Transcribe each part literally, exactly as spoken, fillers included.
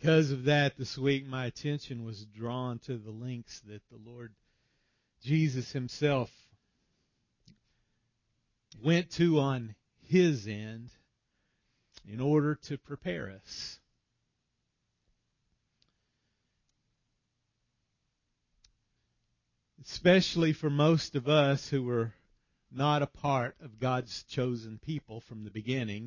Because of that, this week my attention was drawn to the lengths that the Lord Jesus Himself went to on His end in order to prepare us. Especially for most of us who were not a part of God's chosen people from the beginning.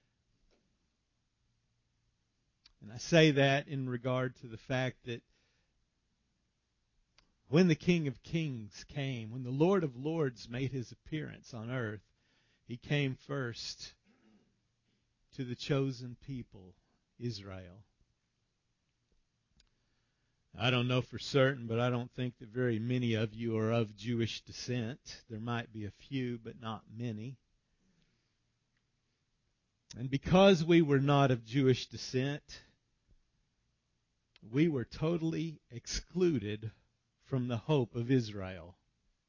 And I say that in regard to the fact that when the King of Kings came, when the Lord of Lords made His appearance on earth, He came first to the chosen people, Israel. I don't know for certain, but I don't think that very many of you are of Jewish descent. There might be a few, but not many. And because we were not of Jewish descent, we were totally excluded from the hope of Israel.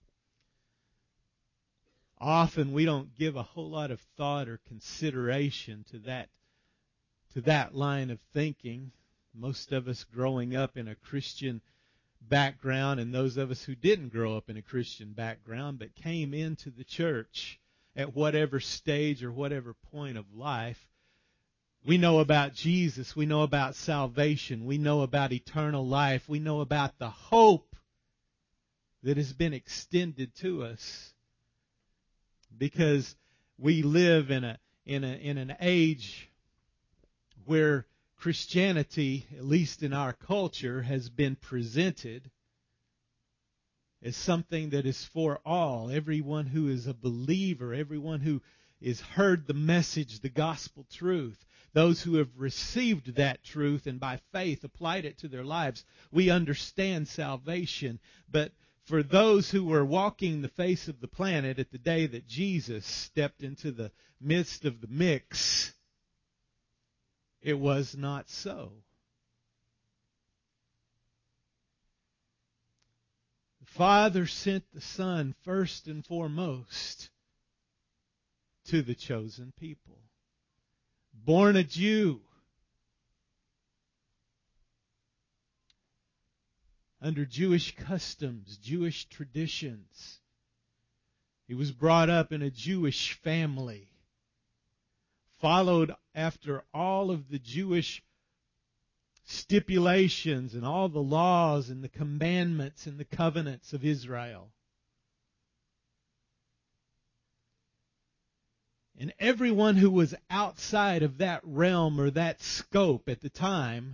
Often we don't give a whole lot of thought or consideration to that, to that line of thinking. Most of us growing up in a Christian background, and those of us who didn't grow up in a Christian background but came into the church at whatever stage or whatever point of life, we know about Jesus, we know about salvation, we know about eternal life, we know about the hope that has been extended to us because we live in a in a in an age where Christianity, at least in our culture, has been presented as something that is for all. Everyone who is a believer, everyone who has heard the message, the gospel truth, those who have received that truth and by faith applied it to their lives, we understand salvation. But for those who were walking the face of the planet at the day that Jesus stepped into the midst of the mix, it was not so. The Father sent the Son first and foremost to the chosen people. Born a Jew, under Jewish customs, Jewish traditions. He was brought up in a Jewish family, followed after all of the Jewish stipulations and all the laws and the commandments and the covenants of Israel. And everyone who was outside of that realm or that scope at the time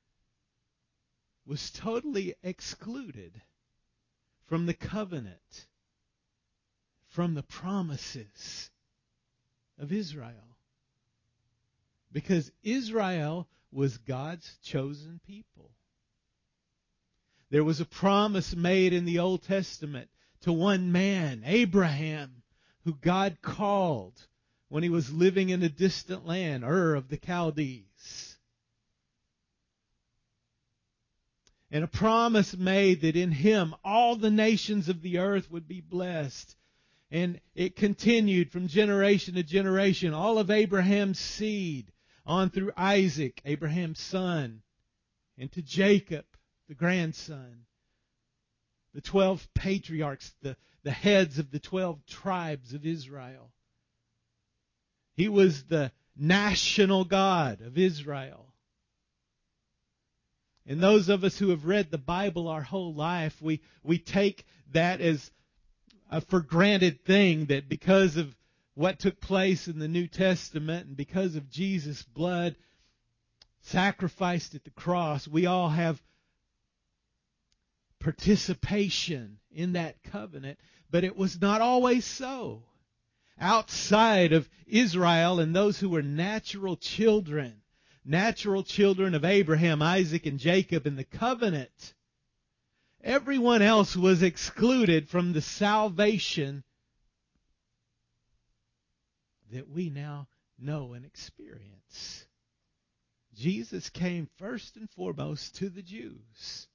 was totally excluded from the covenant, from the promises of Israel. Because Israel was God's chosen people. There was a promise made in the Old Testament to one man, Abraham, who God called when he was living in a distant land, Ur of the Chaldees. And a promise made that in him all the nations of the earth would be blessed. And it continued from generation to generation. All of Abraham's seed on through Isaac, Abraham's son, and to Jacob, the grandson. The twelve patriarchs, the, the heads of the twelve tribes of Israel. He was the national God of Israel. And those of us who have read the Bible our whole life, we, we take that as a for granted thing, that because of what took place in the New Testament and because of Jesus' blood sacrificed at the cross, we all have participation in that covenant. But it was not always so. Outside of Israel and those who were natural children, natural children of Abraham, Isaac, and Jacob in the covenant, everyone else was excluded from the salvation that we now know and experience. Jesus came first and foremost to the Jews.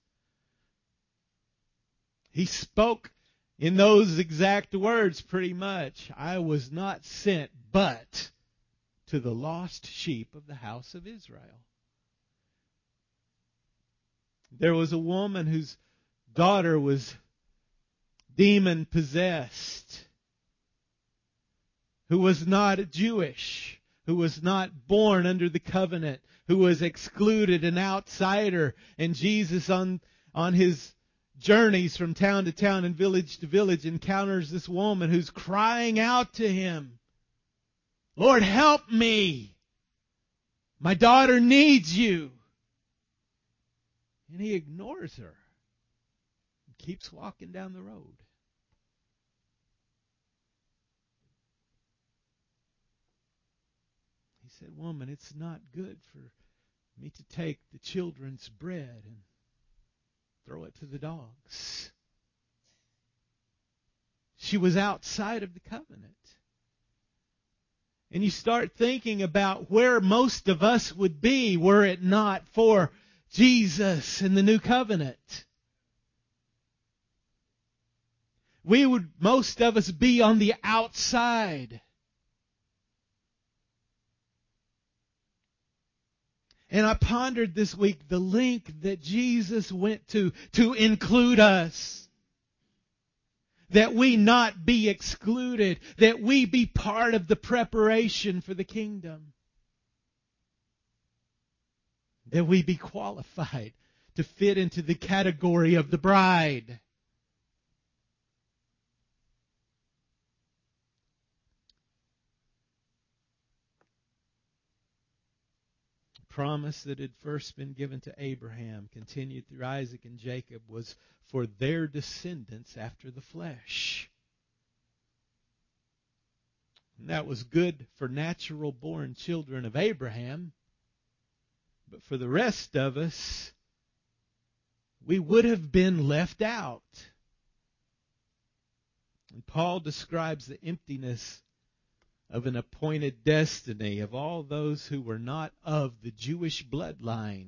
He spoke in those exact words pretty much. I was not sent but to the lost sheep of the house of Israel. There was a woman whose daughter was demon possessed, who was not Jewish, who was not born under the covenant, who was excluded, an outsider. And Jesus on, on his journeys from town to town and village to village encounters this woman who's crying out to him, Lord, help me. My daughter needs you. And he ignores her and keeps walking down the road. He said, woman, it's not good for me to take the children's bread and throw it to the dogs. She was outside of the covenant. And you start thinking about where most of us would be were it not for Jesus and the new covenant. We would, most of us, be on the outside. And I pondered this week the length that Jesus went to to include us. That we not be excluded. That we be part of the preparation for the kingdom. That we be qualified to fit into the category of the bride. Promise that had first been given to Abraham, continued through Isaac and Jacob, was for their descendants after the flesh. And that was good for natural born children of Abraham. But for the rest of us, we would have been left out. And Paul describes the emptiness of an appointed destiny of all those who were not of the Jewish bloodline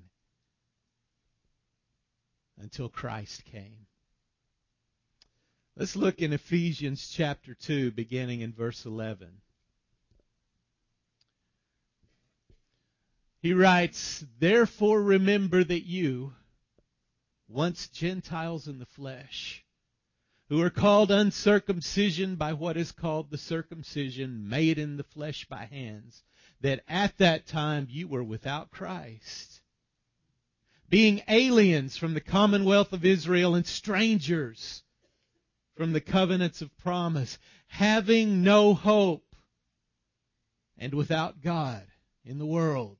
until Christ came. Let's look in Ephesians chapter two, beginning in verse eleven. He writes, therefore remember that you, once Gentiles in the flesh, who are called uncircumcision by what is called the circumcision made in the flesh by hands, that at that time you were without Christ, being aliens from the commonwealth of Israel and strangers from the covenants of promise, having no hope and without God in the world.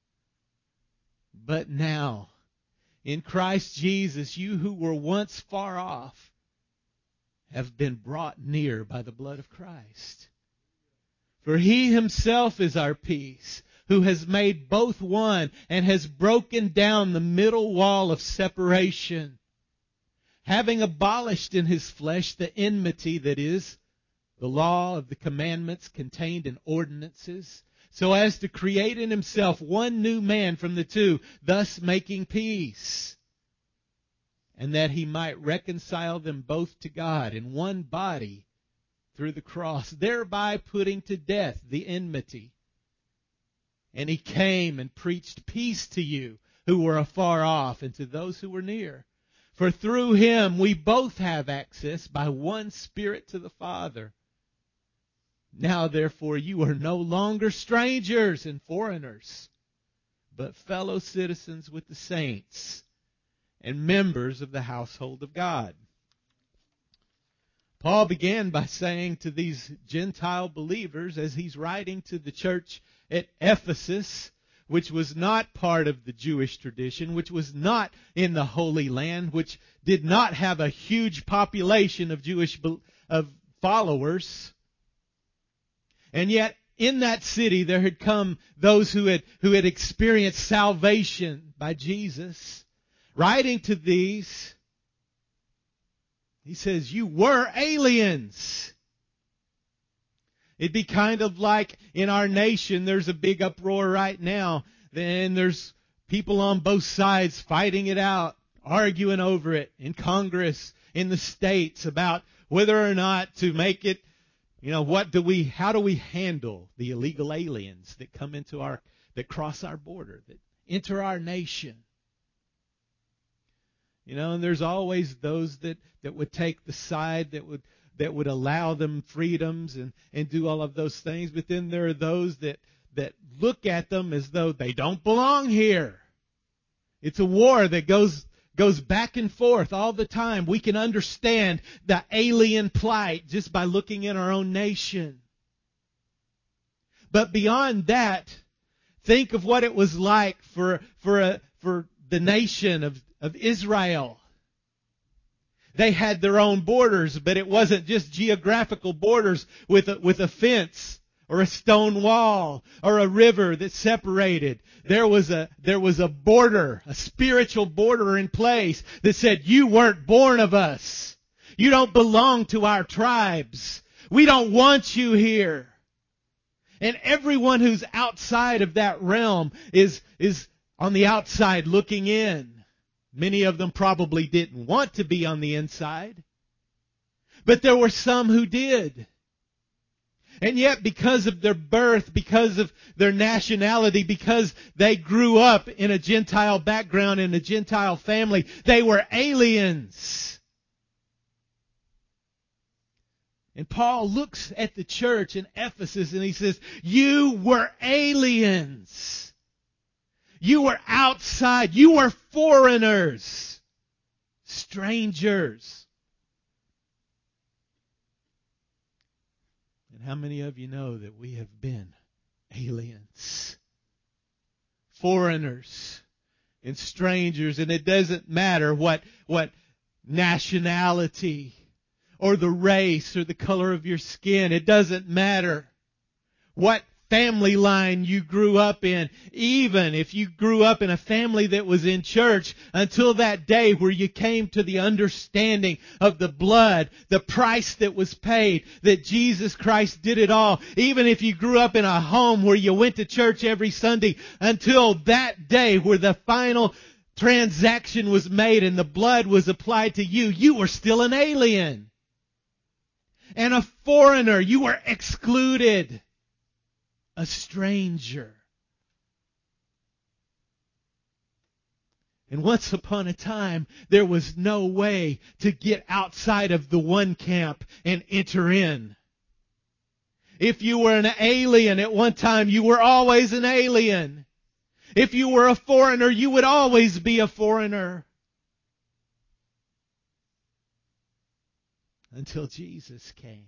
But now, in Christ Jesus, you who were once far off have been brought near by the blood of Christ. For He Himself is our peace, who has made both one and has broken down the middle wall of separation, having abolished in His flesh the enmity, that is, the law of the commandments contained in ordinances, so as to create in Himself one new man from the two, thus making peace, and that He might reconcile them both to God in one body through the cross, thereby putting to death the enmity. And He came and preached peace to you who were afar off and to those who were near. For through Him we both have access by one Spirit to the Father. Now therefore you are no longer strangers and foreigners, but fellow citizens with the saints and members of the household of God. Paul began by saying to these Gentile believers, as he's writing to the church at Ephesus, which was not part of the Jewish tradition, which was not in the Holy Land, which did not have a huge population of Jewish of followers. And yet, in that city, there had come those who had who had experienced salvation by Jesus. Writing to these, he says, you were aliens. It'd be kind of like in our nation, there's a big uproar right now. Then there's people on both sides fighting it out, arguing over it in Congress, in the states, about whether or not to make it, you know, what do we, how do we handle the illegal aliens that come into our, that cross our border, that enter our nation? You know, and there's always those that, that would take the side that would that would allow them freedoms and, and do all of those things. But then there are those that, that look at them as though they don't belong here. It's a war that goes goes back and forth all the time. We can understand the alien plight just by looking at our own nation. But beyond that, think of what it was like for for a, for the nation of, of Israel. They had their own borders, but it wasn't just geographical borders with a, with a fence or a stone wall or a river that separated. There was a there was a border, a spiritual border in place that said, you weren't born of us. You don't belong to our tribes. We don't want you here. And everyone who's outside of that realm is is on the outside looking in. Many of them probably didn't want to be on the inside. But there were some who did. And yet, because of their birth, because of their nationality, because they grew up in a Gentile background, in a Gentile family, they were aliens. And Paul looks at the church in Ephesus and he says, you were aliens. You were outside. You were foreigners. Strangers. And how many of you know that we have been aliens? Foreigners and strangers. And it doesn't matter what, what nationality or the race or the color of your skin. It doesn't matter what family line you grew up in. Even if you grew up in a family that was in church, until that day where you came to the understanding of the blood, the price that was paid, that Jesus Christ did it all. Even if you grew up in a home where you went to church every Sunday, until that day where the final transaction was made and the blood was applied to you, you were still an alien. And a foreigner. You were excluded. A stranger. And once upon a time, there was no way to get outside of the one camp and enter in. If you were an alien at one time, you were always an alien. If you were a foreigner, you would always be a foreigner. Until Jesus came.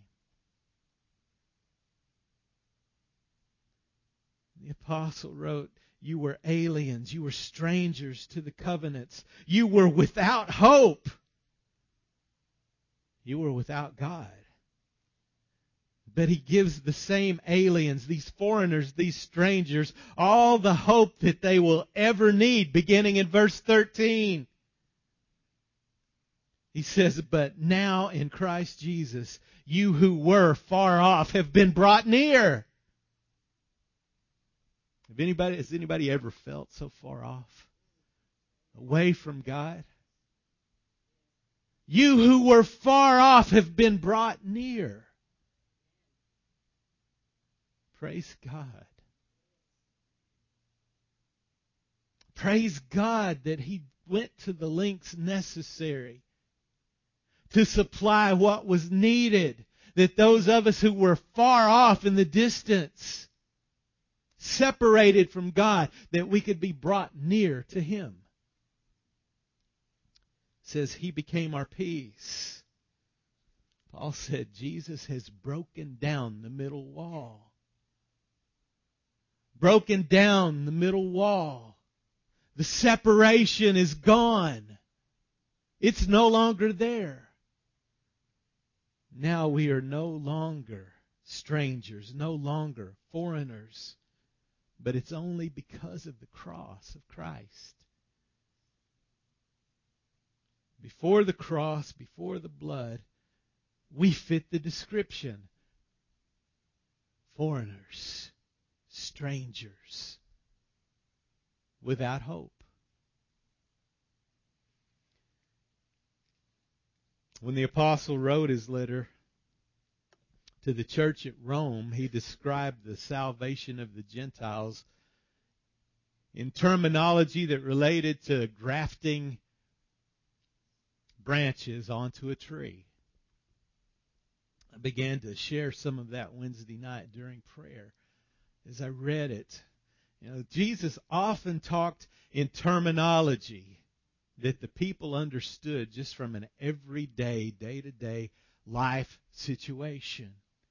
The apostle wrote, you were aliens, you were strangers to the covenants, you were without hope, you were without God. But he gives the same aliens, these foreigners, these strangers, all the hope that they will ever need, beginning in verse thirteen. He says, but now in Christ Jesus, you who were far off have been brought near. Have anybody, has anybody ever felt so far off? Away from God? You who were far off have been brought near. Praise God. Praise God that He went to the lengths necessary to supply what was needed. That those of us who were far off in the distance, separated from God, that we could be brought near to Him. It says He became our peace. Paul said Jesus has broken down the middle wall. Broken down the middle wall. The separation is gone. It's no longer there. Now we are no longer strangers, no longer foreigners. But it's only because of the cross of Christ. Before the cross, before the blood, we fit the description. Foreigners, strangers, without hope. When the apostle wrote his letter to the church at Rome, he described the salvation of the Gentiles in terminology that related to grafting branches onto a tree. I began to share some of that Wednesday night during prayer as I read it. You know, Jesus often talked in terminology that the people understood just from an everyday, day-to-day life situation.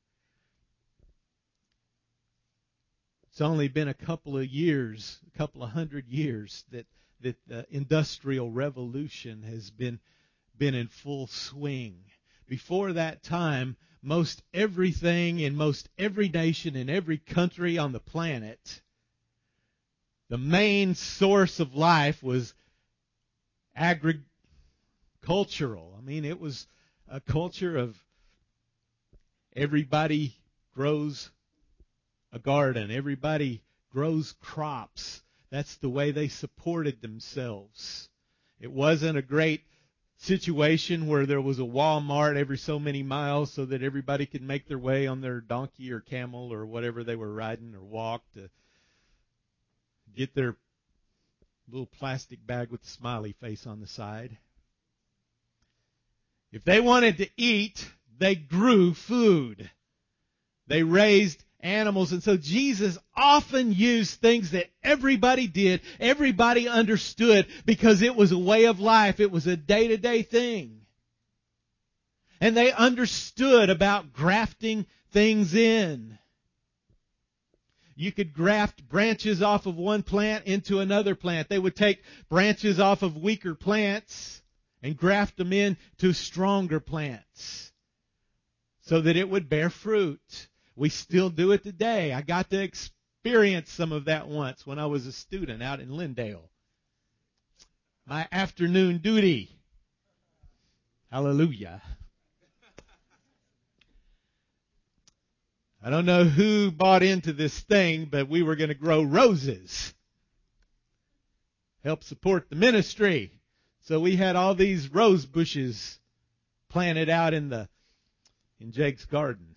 It's only been a couple of years, a couple of hundred years that, that the Industrial Revolution has been, been in full swing. Before that time, most everything in most every nation in every country on the planet, the main source of life was agricultural. I mean, it was a culture of everybody grows a garden. Everybody grows crops. That's the way they supported themselves. It wasn't a great situation where there was a Walmart every so many miles so that everybody could make their way on their donkey or camel or whatever they were riding or walk to get their little plastic bag with the smiley face on the side. If they wanted to eat, they grew food. They raised animals. And so Jesus often used things that everybody did, everybody understood, because it was a way of life. It was a day-to-day thing. And they understood about grafting things in. You could graft branches off of one plant into another plant. They would take branches off of weaker plants and graft them into stronger plants so that it would bear fruit. We still do it today. I got to experience some of that once when I was a student out in Lindale. My afternoon duty. Hallelujah. I don't know who bought into this thing, but we were going to grow roses. Help support the ministry. So we had all these rose bushes planted out in the in Jake's garden.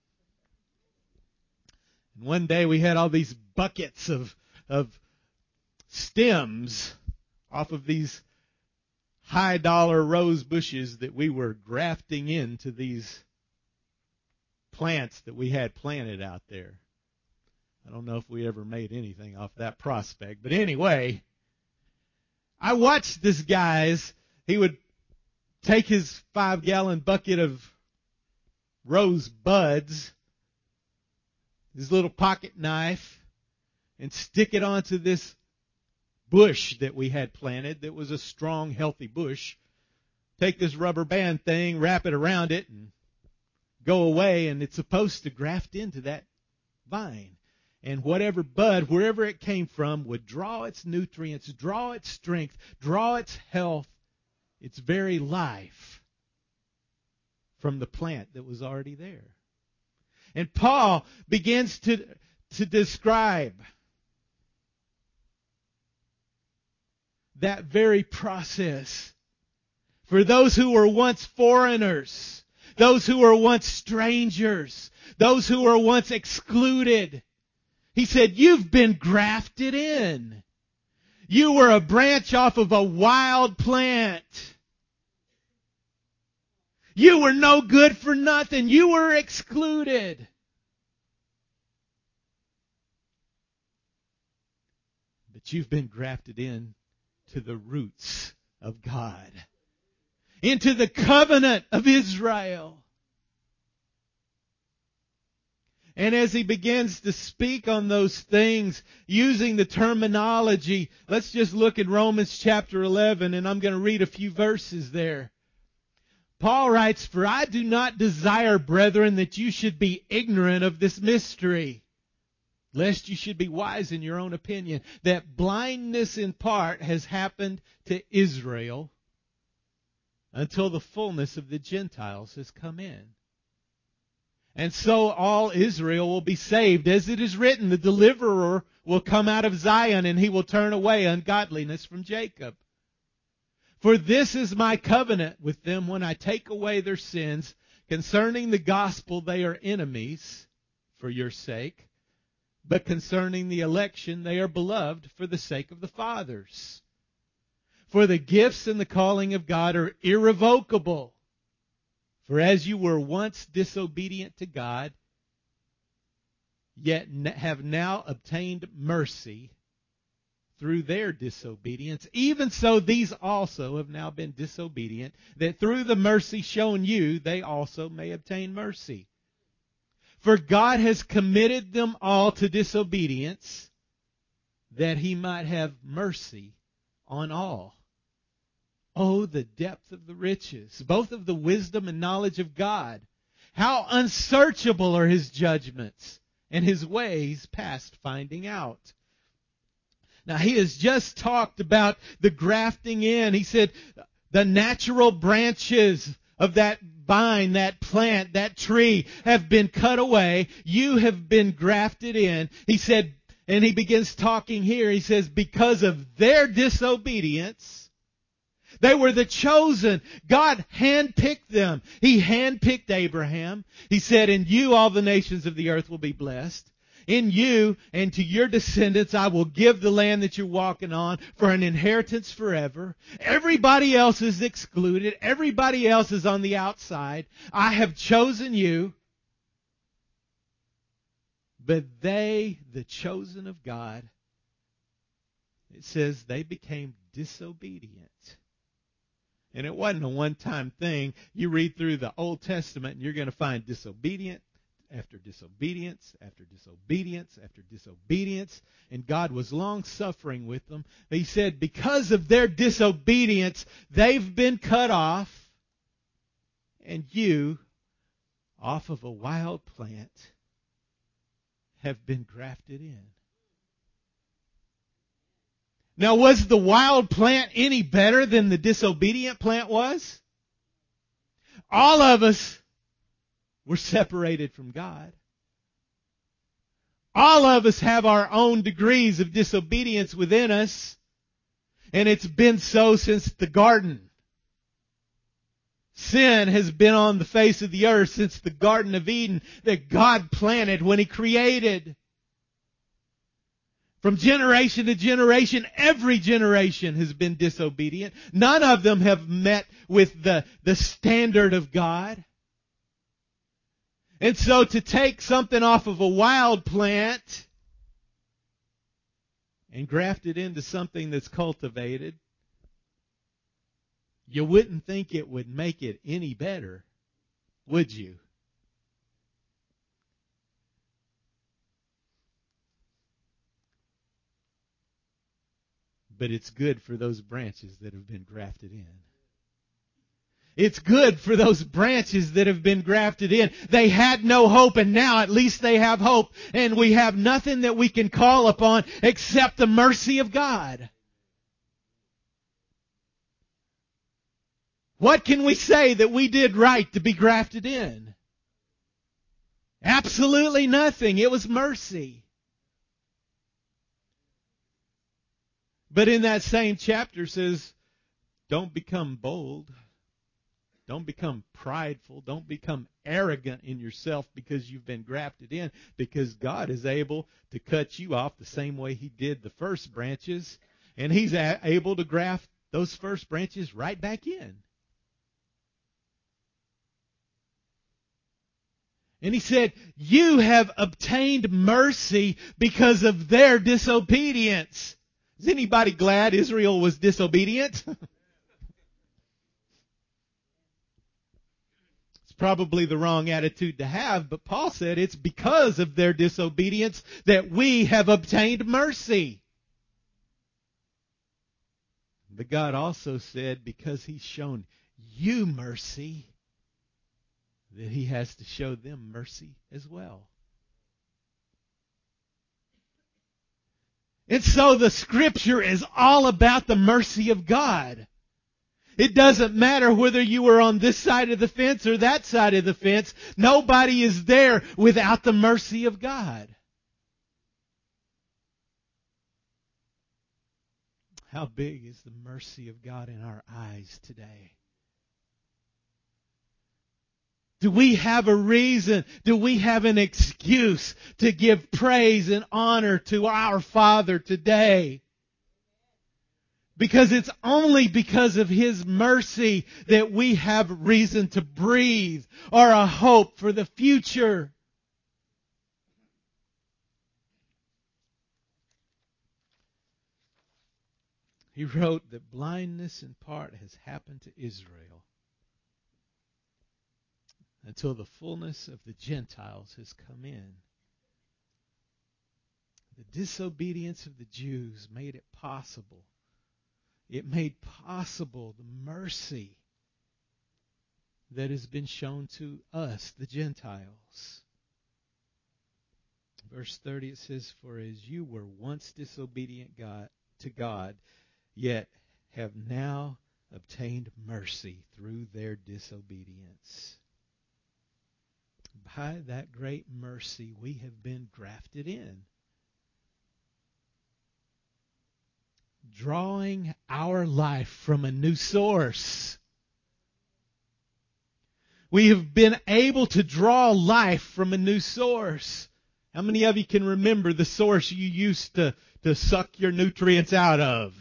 And one day we had all these buckets of of stems off of these high dollar rose bushes that we were grafting into these plants that we had planted out there. I don't know if we ever made anything off that prospect. But anyway, I watched this guy's, he would take his five gallon bucket of rose buds, his little pocket knife, and stick it onto this bush that we had planted that was a strong, healthy bush. Take this rubber band thing, wrap it around it, and go away, and it's supposed to graft into that vine. And whatever bud, wherever it came from, would draw its nutrients, draw its strength, draw its health, its very life from the plant that was already there. And Paul begins to, to describe that very process for those who were once foreigners, those who were once strangers, those who were once excluded. He said, you've been grafted in. You were a branch off of a wild plant. You were no good for nothing. You were excluded. But you've been grafted in to the roots of God, into the covenant of Israel. And as he begins to speak on those things, using the terminology, let's just look at Romans chapter eleven, and I'm going to read a few verses there. Paul writes, "For I do not desire, brethren, that you should be ignorant of this mystery, lest you should be wise in your own opinion, that blindness in part has happened to Israel until the fullness of the Gentiles has come in. And so all Israel will be saved. As it is written, the deliverer will come out of Zion, and he will turn away ungodliness from Jacob. For this is my covenant with them when I take away their sins. Concerning the gospel they are enemies for your sake, but concerning the election they are beloved for the sake of the fathers. For the gifts and the calling of God are irrevocable. For as you were once disobedient to God, yet have now obtained mercy through their disobedience, even so these also have now been disobedient, that through the mercy shown you, they also may obtain mercy. For God has committed them all to disobedience, that He might have mercy on all. Oh, the depth of the riches, both of the wisdom and knowledge of God. How unsearchable are His judgments, and His ways past finding out. Now, he has just talked about the grafting in. He said the natural branches of that vine, that plant, that tree have been cut away. You have been grafted in. He said, and he begins talking here. He says, because of their disobedience, they were the chosen. God handpicked them. He handpicked Abraham. He said, in you all the nations of the earth will be blessed. In you and to your descendants I will give the land that you're walking on for an inheritance forever. Everybody else is excluded. Everybody else is on the outside. I have chosen you. But they, the chosen of God, it says they became disobedient. And it wasn't a one-time thing. You read through the Old Testament and you're going to find disobedient after disobedience, after disobedience, after disobedience. And God was long-suffering with them. He said, because of their disobedience, they've been cut off. And you, off of a wild plant, have been grafted in. Now, was the wild plant any better than the disobedient plant was? All of us were separated from God. All of us have our own degrees of disobedience within us, and it's been so since the garden. Sin has been on the face of the earth since the Garden of Eden that God planted when He created. From generation to generation, every generation has been disobedient. None of them have met with the, the standard of God. And so to take something off of a wild plant and graft it into something that's cultivated, you wouldn't think it would make it any better, would you? But it's good for those branches that have been grafted in. It's good for those branches that have been grafted in. They had no hope, and now at least they have hope. And we have nothing that we can call upon except the mercy of God. What can we say that we did right to be grafted in? Absolutely nothing. It was mercy. But in that same chapter says, don't become bold. Don't become prideful. Don't become arrogant in yourself because you've been grafted in, because God is able to cut you off the same way He did the first branches, and He's a- able to graft those first branches right back in. And He said, you have obtained mercy because of their disobedience. Is anybody glad Israel was disobedient? It's probably the wrong attitude to have, but Paul said it's because of their disobedience that we have obtained mercy. But God also said, because He's shown you mercy, that He has to show them mercy as well. And so the Scripture is all about the mercy of God. It doesn't matter whether you were on this side of the fence or that side of the fence. Nobody is there without the mercy of God. How big is the mercy of God in our eyes today? Do we have a reason? Do we have an excuse to give praise and honor to our Father today? Because it's only because of His mercy that we have reason to breathe or a hope for the future. He wrote that blindness in part has happened to Israel until the fullness of the Gentiles has come in. The disobedience of the Jews made it possible. It made possible the mercy that has been shown to us, the Gentiles. Verse thirty, it says, "For as you were once disobedient God, to God, yet have now obtained mercy through their disobedience. By that great mercy we have been grafted in." Drawing our life from a new source. We have been able to draw life from a new source. How many of you can remember the source you used to, to suck your nutrients out of?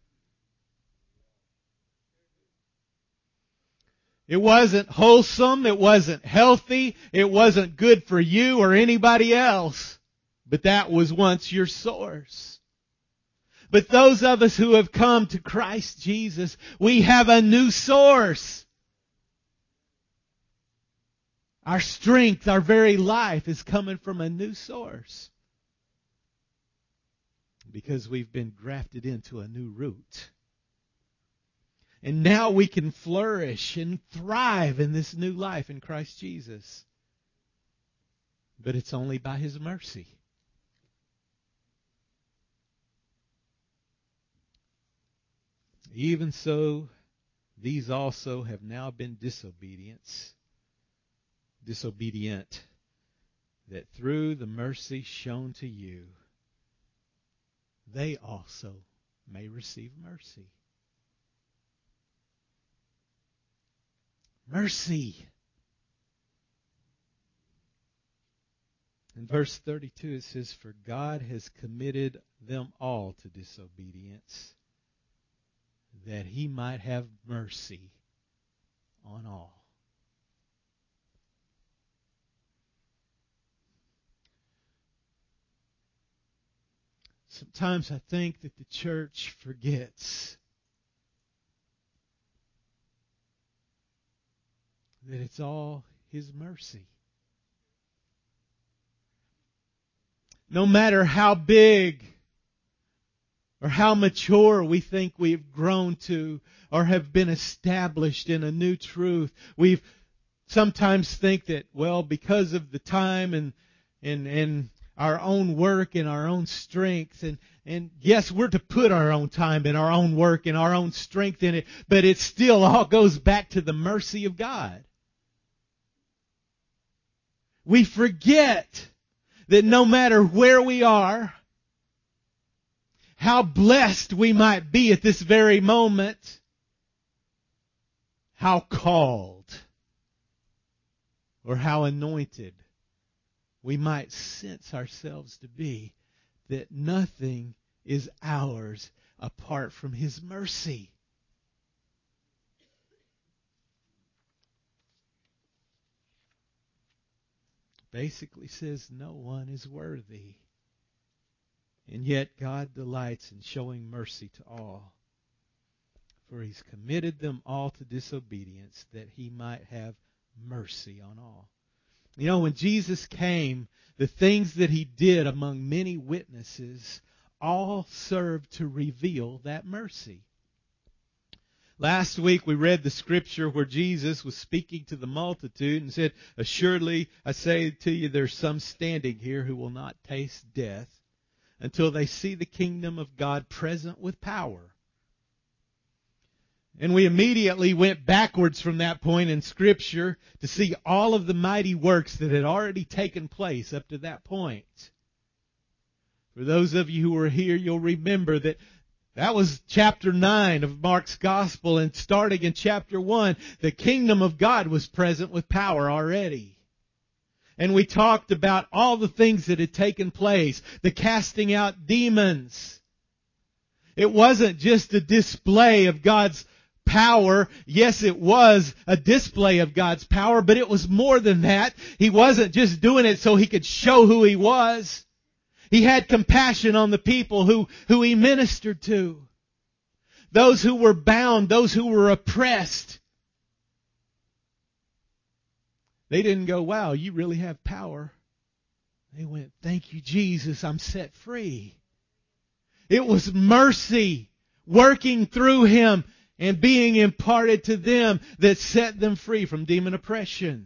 It wasn't wholesome. It wasn't healthy. It wasn't good for you or anybody else. But that was once your source. But those of us who have come to Christ Jesus, we have a new source. Our strength, our very life is coming from a new source. Because we've been grafted into a new root. And now we can flourish and thrive in this new life in Christ Jesus. But it's only by His mercy. Even so, these also have now been disobedience, disobedient, that through the mercy shown to you, they also may receive mercy. Mercy. In verse thirty-two it says, "For God has committed them all to disobedience, that He might have mercy on all." Sometimes I think that the church forgets that it's all His mercy. No matter how big or how mature we think we've grown to or have been established in a new truth, we've sometimes think that, well, because of the time and and and our own work and our own strength, and and yes, we're to put our own time and our own work and our own strength in it, but it still all goes back to the mercy of God. We forget that no matter where we are, how blessed we might be at this very moment, how called or how anointed we might sense ourselves to be, that nothing is ours apart from His mercy. Basically says no one is worthy. And yet God delights in showing mercy to all. For He's committed them all to disobedience, that He might have mercy on all. You know, when Jesus came, the things that He did among many witnesses all served to reveal that mercy. Last week we read the scripture where Jesus was speaking to the multitude and said, "Assuredly, I say to you, there's some standing here who will not taste death until they see the kingdom of God present with power." And we immediately went backwards from that point in Scripture to see all of the mighty works that had already taken place up to that point. For those of you who were here, you'll remember that that was chapter nine of Mark's Gospel, and starting in chapter one, the kingdom of God was present with power already. And we talked about all the things that had taken place, the casting out demons, It wasn't just a display of God's power. Yes, it was a display of God's power, but it was more than that. He wasn't just doing it so He could show who He was. He had compassion on the people who, who He ministered to. Those who were bound, those who were oppressed. They didn't go, wow, you really have power. They went, thank you, Jesus, I'm set free. It was mercy working through Him and being imparted to them that set them free from demon oppression.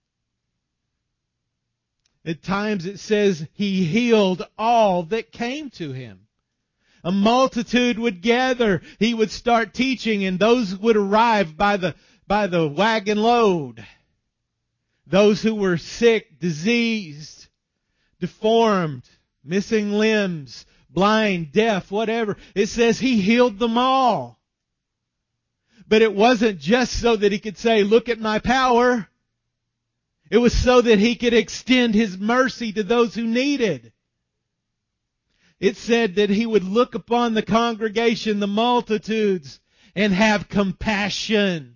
At times it says He healed all that came to Him. A multitude would gather. He would start teaching, and those would arrive by the, by the wagon load. Those who were sick, diseased, deformed, missing limbs, blind, deaf, whatever. It says He healed them all. But it wasn't just so that He could say, look at my power. It was so that He could extend His mercy to those who needed. It said that He would look upon the congregation, the multitudes, and have compassion.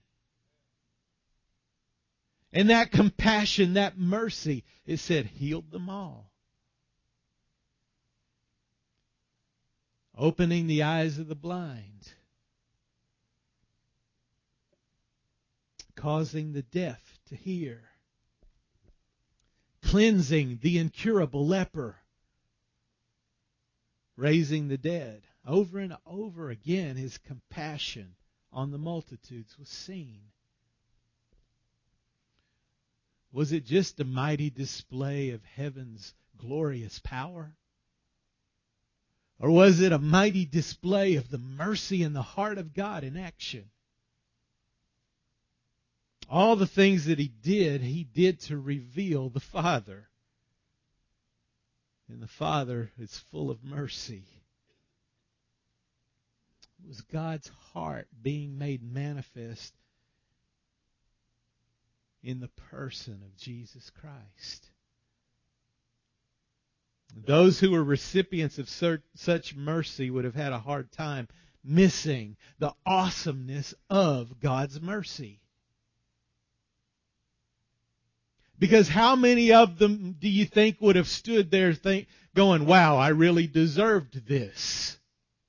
And that compassion, that mercy, it said, healed them all. Opening the eyes of the blind. Causing the deaf to hear. Cleansing the incurable leper. Raising the dead. Over and over again, His compassion on the multitudes was seen. Was it just a mighty display of heaven's glorious power? Or was it a mighty display of the mercy and the heart of God in action? All the things that He did, He did to reveal the Father. And the Father is full of mercy. It was God's heart being made manifest in the person of Jesus Christ. Those who were recipients of such mercy would have had a hard time missing the awesomeness of God's mercy. Because how many of them do you think would have stood there think, going, wow, I really deserved this?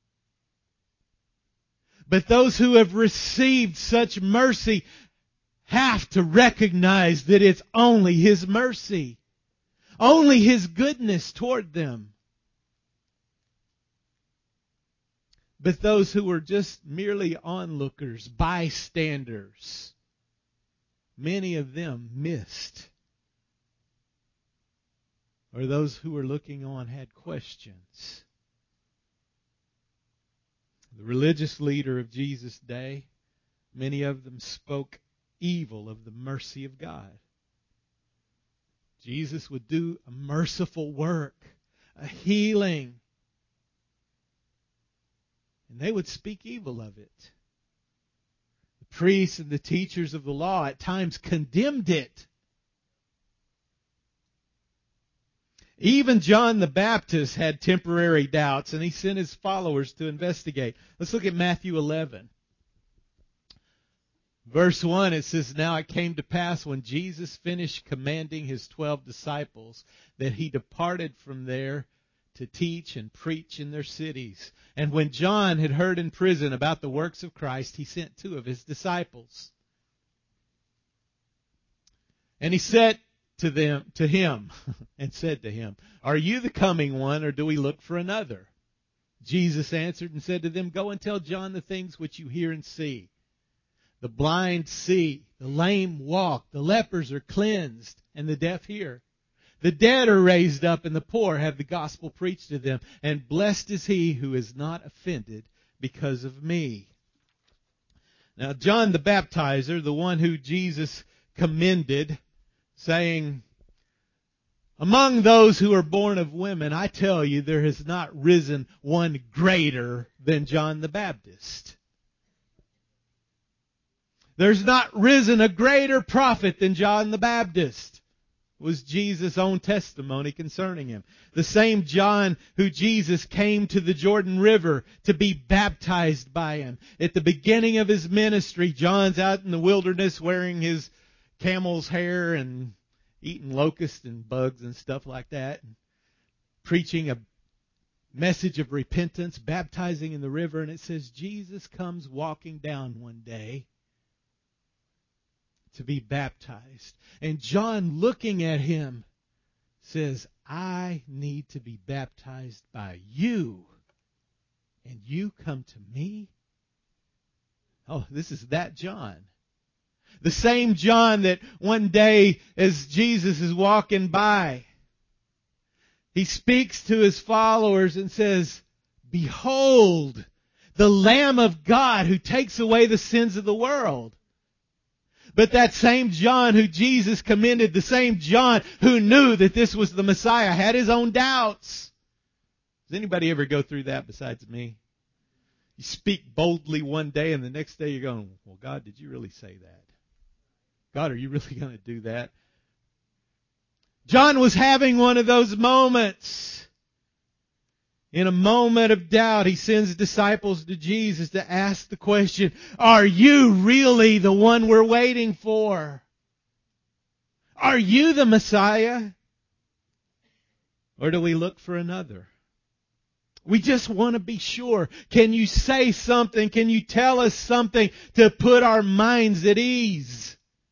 But those who have received such mercy have to recognize that it's only His mercy. Only His goodness toward them. But those who were just merely onlookers, bystanders, many of them missed. Or those who were looking on had questions. The religious leader of Jesus' day, many of them spoke evil of the mercy of God. Jesus would do a merciful work, a healing, and they would speak evil of it. The priests and the teachers of the law at times condemned it. Even John the Baptist had temporary doubts, and he sent his followers to investigate. Let's look at Matthew eleven. Verse one, it says, now it came to pass when Jesus finished commanding His twelve disciples that He departed from there to teach and preach in their cities. And when John had heard in prison about the works of Christ, he sent two of his disciples. And he said to them, to him, and said to him, are you the coming one, or do we look for another? Jesus answered and said to them, go and tell John the things which you hear and see. The blind see, the lame walk, the lepers are cleansed, and the deaf hear. The dead are raised up, and the poor have the gospel preached to them. And blessed is he who is not offended because of me. Now, John the Baptizer, the one who Jesus commended, saying, among those who are born of women, I tell you, there has not risen one greater than John the Baptist. There's not risen a greater prophet than John the Baptist. was Jesus' own testimony concerning him. The same John who Jesus came to the Jordan River to be baptized by him. At the beginning of his ministry, John's out in the wilderness wearing his camel's hair and eating locusts and bugs and stuff like that, and preaching a message of repentance, baptizing in the river, and it says Jesus comes walking down one day to be baptized. And John, looking at him, says, I need to be baptized by you, and you come to me? Oh, this is that John. The same John that one day as Jesus is walking by, he speaks to his followers and says, behold, the Lamb of God who takes away the sins of the world. But that same John who Jesus commended, the same John who knew that this was the Messiah, had his own doubts. Does anybody ever go through that besides me? You speak boldly one day and the next day you're going, well, God, did you really say that? God, are you really going to do that? John was having one of those moments. In a moment of doubt, he sends disciples to Jesus to ask the question, are you really the one we're waiting for? Are you the Messiah? Or do we look for another? We just want to be sure. Can you say something? Can you tell us something to put our minds at ease?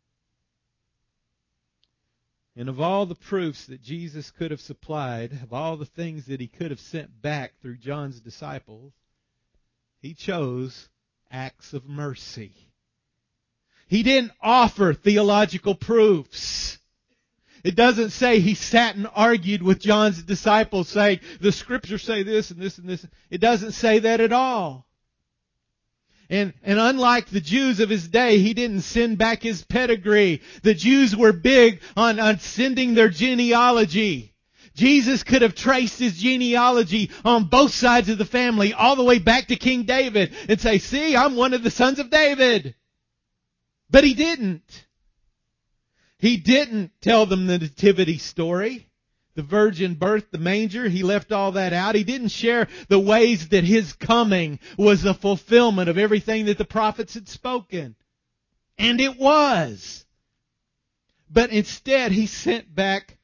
And of all the proofs that Jesus could have supplied, of all the things that he could have sent back through John's disciples, he chose acts of mercy. He didn't offer theological proofs. It doesn't say he sat and argued with John's disciples saying, the scriptures say this and this and this. It doesn't say that at all. And, and unlike the Jews of his day, he didn't send back his pedigree. The Jews were big on, on sending their genealogy. Jesus could have traced his genealogy on both sides of the family, all the way back to King David, and say, see, I'm one of the sons of David. But he didn't. He didn't tell them the nativity story. The virgin birth, the manger, he left all that out. He didn't share the ways that his coming was a fulfillment of everything that the prophets had spoken. And it was. But instead, he sent back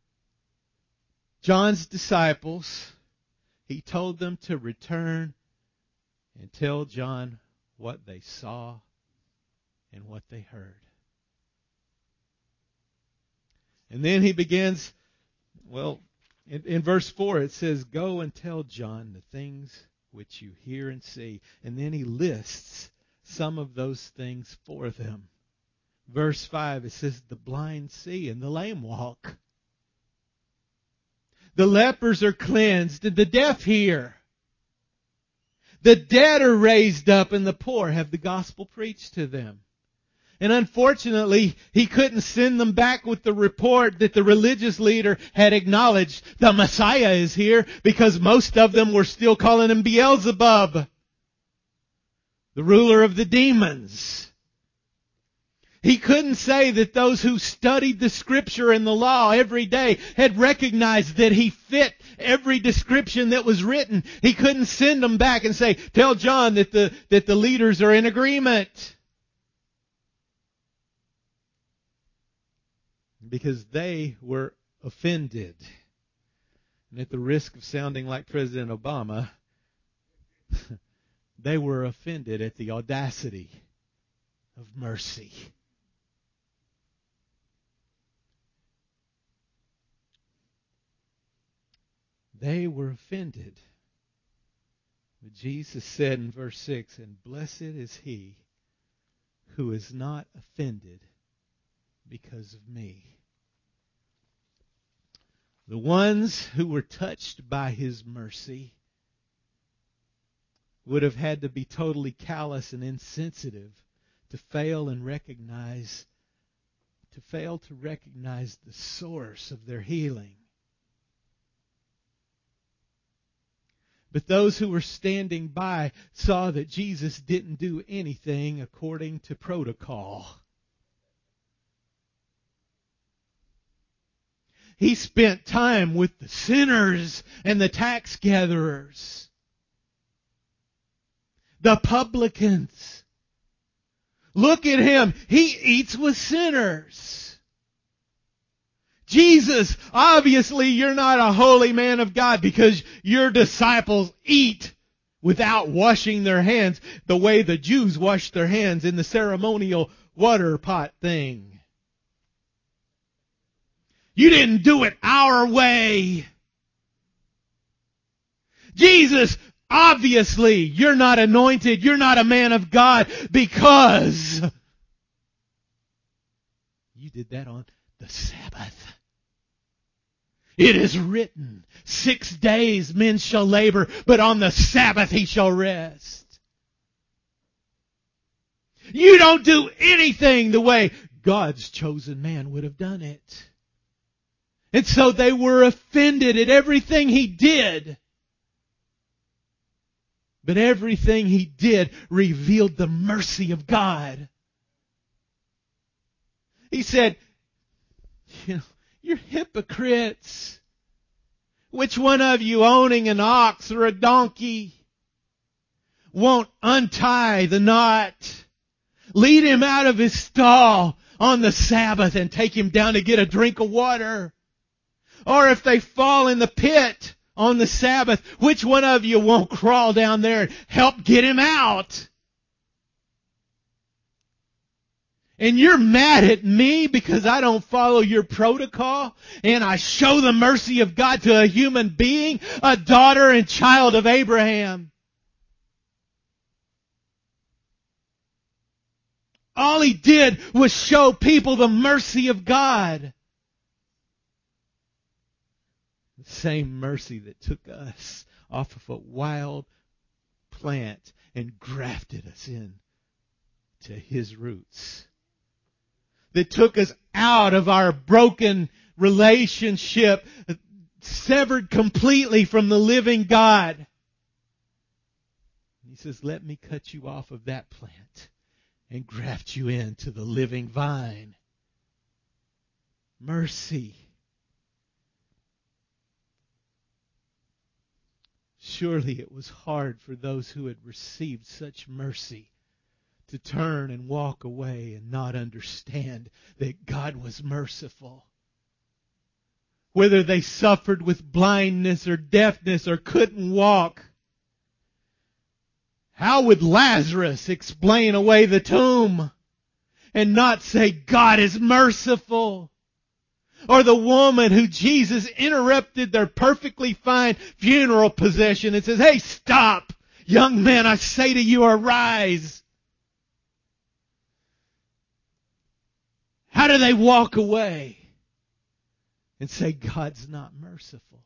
John's disciples. He told them to return and tell John what they saw and what they heard. And then he begins... Well, in, in verse four it says, go and tell John the things which you hear and see. And then he lists some of those things for them. Verse five, it says, the blind see and the lame walk. The lepers are cleansed and the deaf hear. The dead are raised up and the poor have the gospel preached to them. And unfortunately, he couldn't send them back with the report that the religious leader had acknowledged the Messiah is here, because most of them were still calling him Beelzebub, the ruler of the demons. He couldn't say that those who studied the Scripture and the law every day had recognized that he fit every description that was written. He couldn't send them back and say, tell John that the, that the leaders are in agreement. Because they were offended. And at the risk of sounding like President Obama, they were offended at the audacity of mercy. They were offended. But Jesus said in verse six, and blessed is he who is not offended because of me. The ones who were touched by his mercy would have had to be totally callous and insensitive to fail and recognize, to fail to recognize the source of their healing. But those who were standing by saw that Jesus didn't do anything according to protocol. He spent time with the sinners and the tax gatherers, the publicans. Look at Him. He eats with sinners. Jesus, obviously you're not a holy man of God because your disciples eat without washing their hands the way the Jews washed their hands in the ceremonial water pot thing. You didn't do it our way. Jesus, obviously you're not anointed, you're not a man of God because you did that on the Sabbath. It is written, six days men shall labor, but on the Sabbath he shall rest. You don't do anything the way God's chosen man would have done it. And so they were offended at everything He did. But everything He did revealed the mercy of God. He said, you know, you're hypocrites. Which one of you owning an ox or a donkey won't untie the knot, lead him out of his stall on the Sabbath and take him down to get a drink of water? Or if they fall in the pit on the Sabbath, which one of you won't crawl down there and help get him out? And you're mad at me because I don't follow your protocol and I show the mercy of God to a human being, a daughter and child of Abraham. All He did was show people the mercy of God. The same mercy that took us off of a wild plant and grafted us in to His roots. That took us out of our broken relationship, severed completely from the living God. He says, let me cut you off of that plant and graft you into the living vine. Mercy. Surely it was hard for those who had received such mercy to turn and walk away and not understand that God was merciful. Whether they suffered with blindness or deafness or couldn't walk. How would Lazarus explain away the tomb and not say God is merciful? Or the woman who Jesus interrupted their perfectly fine funeral procession and says, hey, stop! Young man, I say to you, arise! How do they walk away and say God's not merciful?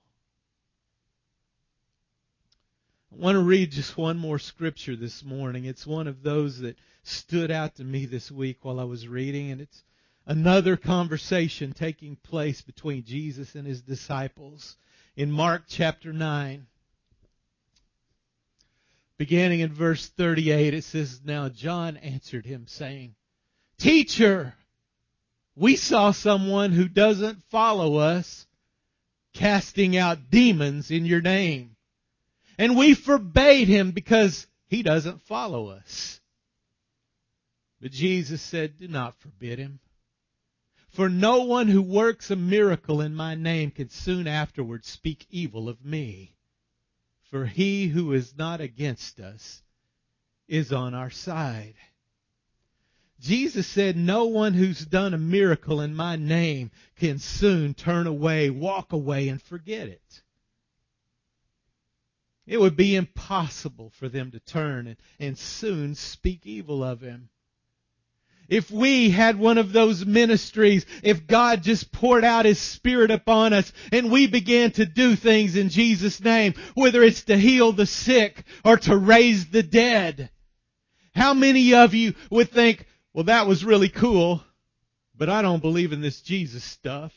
I want to read just one more scripture this morning. It's one of those that stood out to me this week while I was reading, and it's another conversation taking place between Jesus and His disciples in Mark chapter nine. Beginning in verse thirty-eight, it says, now John answered him, saying, Teacher, we saw someone who doesn't follow us casting out demons in your name. And we forbade him because he doesn't follow us. But Jesus said, do not forbid him. For no one who works a miracle in my name can soon afterwards speak evil of me. For he who is not against us is on our side. Jesus said, no one who's done a miracle in my name can soon turn away, walk away, and forget it. It would be impossible for them to turn and, and soon speak evil of Him. If we had one of those ministries, if God just poured out His Spirit upon us and we began to do things in Jesus' name, whether it's to heal the sick or to raise the dead, how many of you would think, well, that was really cool, but I don't believe in this Jesus stuff?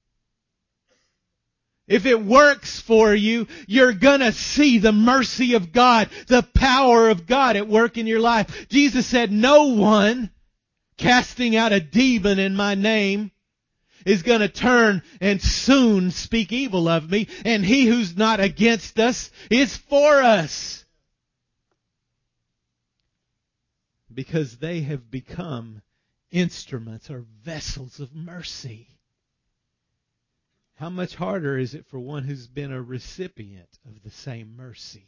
If it works for you, you're gonna see the mercy of God, the power of God at work in your life. Jesus said, no one casting out a demon in my name is going to turn and soon speak evil of me, and he who's not against us is for us. Because they have become instruments or vessels of mercy. How much harder is it for one who's been a recipient of the same mercy?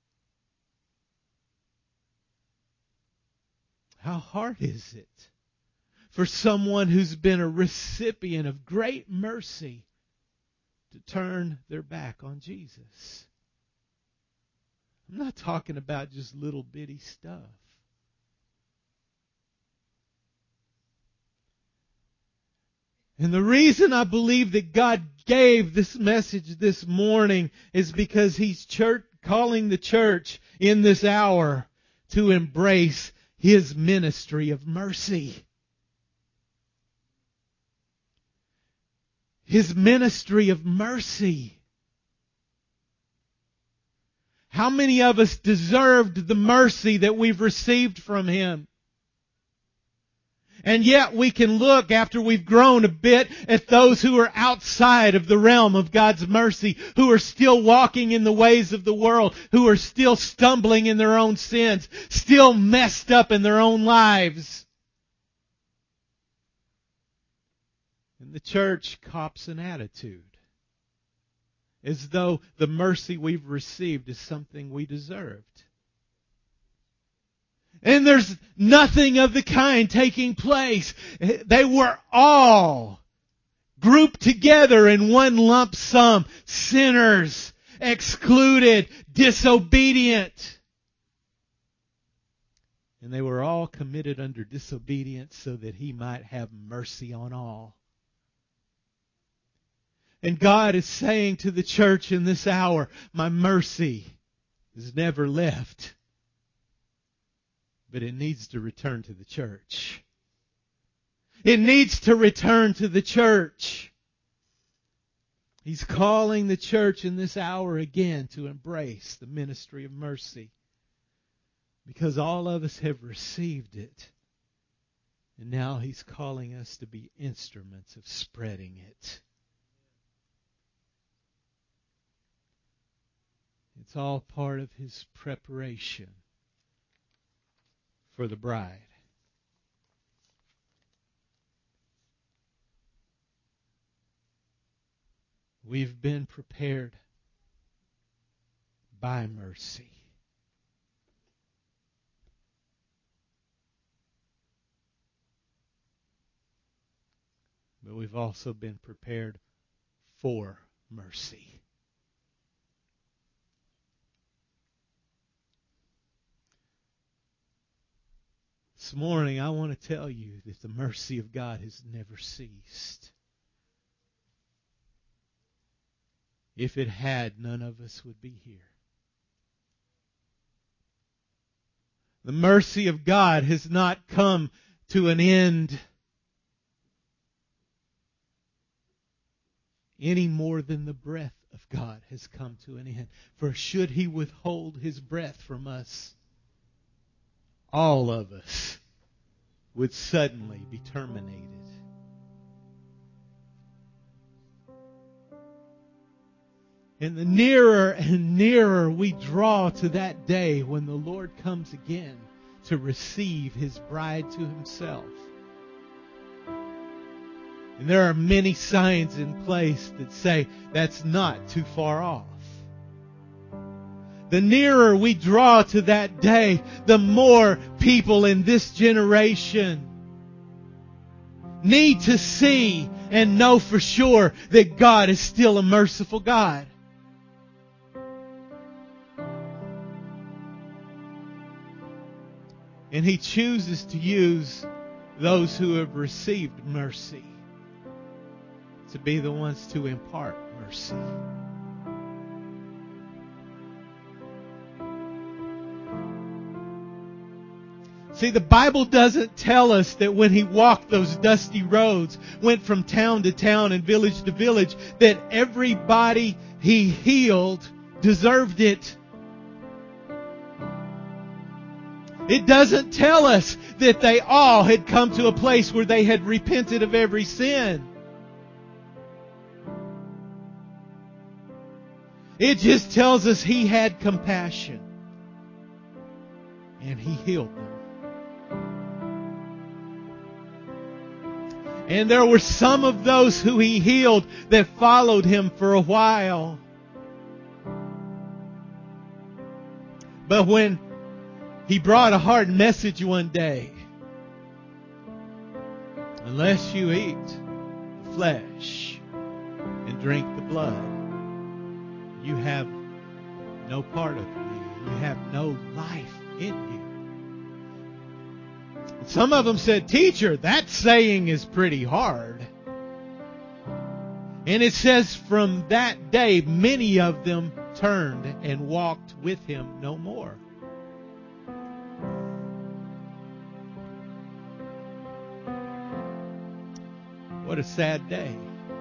How hard is it for someone who's been a recipient of great mercy to turn their back on Jesus? I'm not talking about just little bitty stuff. And the reason I believe that God gave this message this morning is because He's church, calling the church in this hour to embrace His ministry of mercy. His ministry of mercy. How many of us deserved the mercy that we've received from Him? And yet we can look after we've grown a bit at those who are outside of the realm of God's mercy, who are still walking in the ways of the world, who are still stumbling in their own sins, still messed up in their own lives. And the church cops an attitude as though the mercy we've received is something we deserved. And there's nothing of the kind taking place. They were all grouped together in one lump sum. Sinners, excluded, disobedient. And they were all committed under disobedience so that He might have mercy on all. And God is saying to the church in this hour, my mercy has never left. But it needs to return to the church. It needs to return to the church. He's calling the church in this hour again to embrace the ministry of mercy. Because all of us have received it. And now He's calling us to be instruments of spreading it. It's all part of His preparation for the bride. We've been prepared by mercy. But we've also been prepared for mercy. This morning, I want to tell you that the mercy of God has never ceased. If it had, none of us would be here. The mercy of God has not come to an end any more than the breath of God has come to an end. For should He withhold His breath from us, all of us would suddenly be terminated. And the nearer and nearer we draw to that day when the Lord comes again to receive His bride to Himself. And there are many signs in place that say that's not too far off. The nearer we draw to that day, the more people in this generation need to see and know for sure that God is still a merciful God. And He chooses to use those who have received mercy to be the ones to impart mercy. See, the Bible doesn't tell us that when He walked those dusty roads, went from town to town and village to village, that everybody He healed deserved it. It doesn't tell us that they all had come to a place where they had repented of every sin. It just tells us He had compassion. And He healed them. And there were some of those who He healed that followed Him for a while. But when He brought a hard message one day, unless you eat the flesh and drink the blood, you have no part of me. You have no life in you. And some of them said, "Teacher, that saying is pretty hard." And it says from that day, many of them turned and walked with Him no more. What a sad day.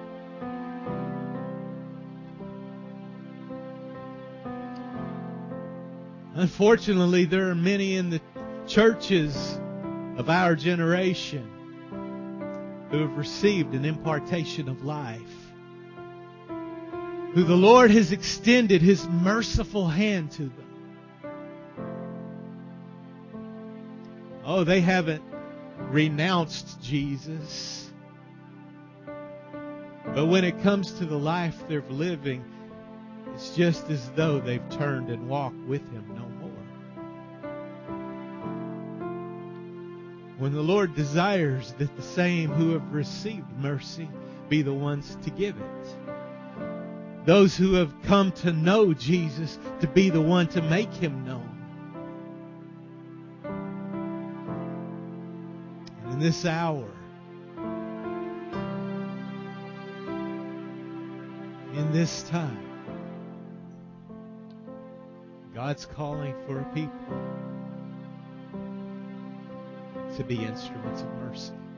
Unfortunately, there are many in the churches of our generation who have received an impartation of life, who the Lord has extended His merciful hand to them. Oh, they haven't renounced Jesus. But when it comes to the life they're living, it's just as though they've turned and walked with Him no more. When the Lord desires that the same who have received mercy be the ones to give it. Those who have come to know Jesus to be the one to make Him known. And in this hour, in this time, God's calling for a people to be instruments of mercy.